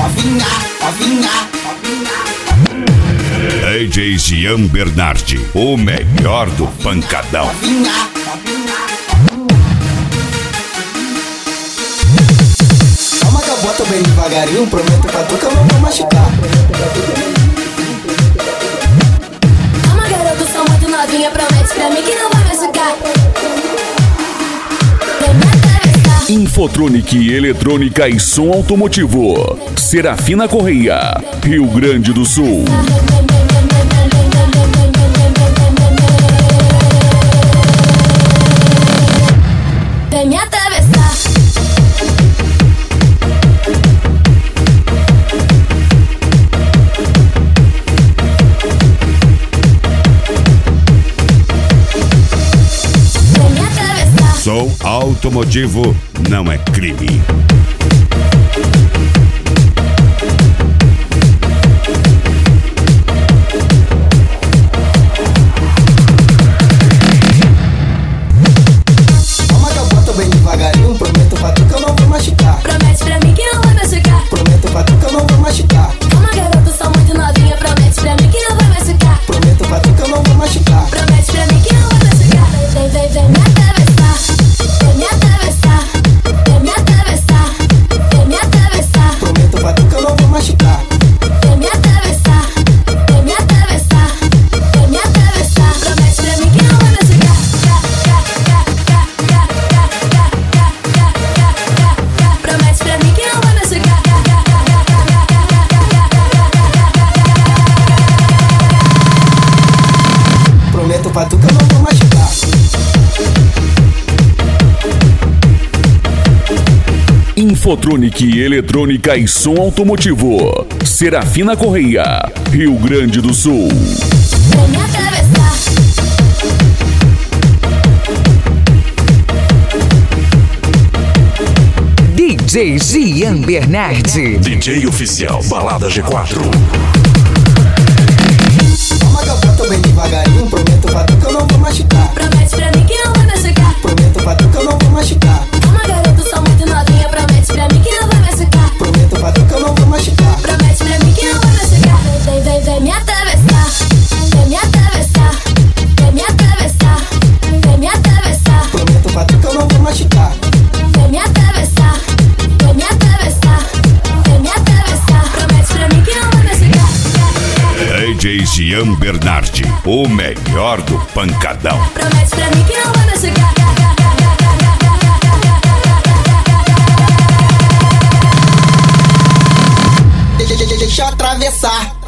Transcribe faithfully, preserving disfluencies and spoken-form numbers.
novinha, novinha, novinha. D J Gian Bernardi, o melhor do pancadão. Novinha, novinha. Calma que eu boto bem devagarinho, prometo pra tu que eu não vou machucar. Calma garoto, sou muito novinha, promete pra mim que não vai machucar. Infotronic, eletrônica e som automotivo. Serafina Correia, Rio Grande do Sul. Vem me atravessar. Vem me atravessar. Som automotivo não é crime. Calma que eu boto bem devagarinho, prometo pra tu que eu não vou machucar. Promete pra mim que não vai machucar. Prometo pra tu que eu não vou machucar. Calma garoto, sou muito novinha, promete pra mim que não vai machucar. Prometo pra tu que eu não vou machucar. Promete pra mim que não vai machucar. Vem, vem, vem me atravessar. Vem me atravessar. Vem me atravessar. Vem me atravessar. Prometo pra tu que eu não vou machucar. Vem me atravessar. Vem me atravessar. Vem me atravessar. Promete pra mim que não vai machucar. Promete pra mim que não vai machucar. Prometo pra tu que eu não vou machucar. Infotronic, eletrônica e som automotivo. Serafina Correia, Rio Grande do Sul. Vem me atravessar. D J Gian Bernardi. D J oficial Balada G quatro. Calma que eu boto bem devagarinho, prometo pra tu que eu não vou machucar. Promete pra mim que não vai machucar. Prometo pra tu que eu não vou machucar. Calma garoto, sou muito novinha, promete pra mim que não vai machucar. Prometo pra tu que eu não vou machucar. Promete pra mim que não vai machucar. Vem, vem, vem me atravessar. Vem me atravessar. Vem me atravessar. Vem me atravessar. Prometo pra tu que eu não vou machucar. Vem me atravessar. Vem me atravessar. Vem me atravessar. Promete pra mim que não vai machucar. D J Gian Bernardi, o melhor do pancadão. Promete pra mim que não vai machucar. Deixa eu atravessar.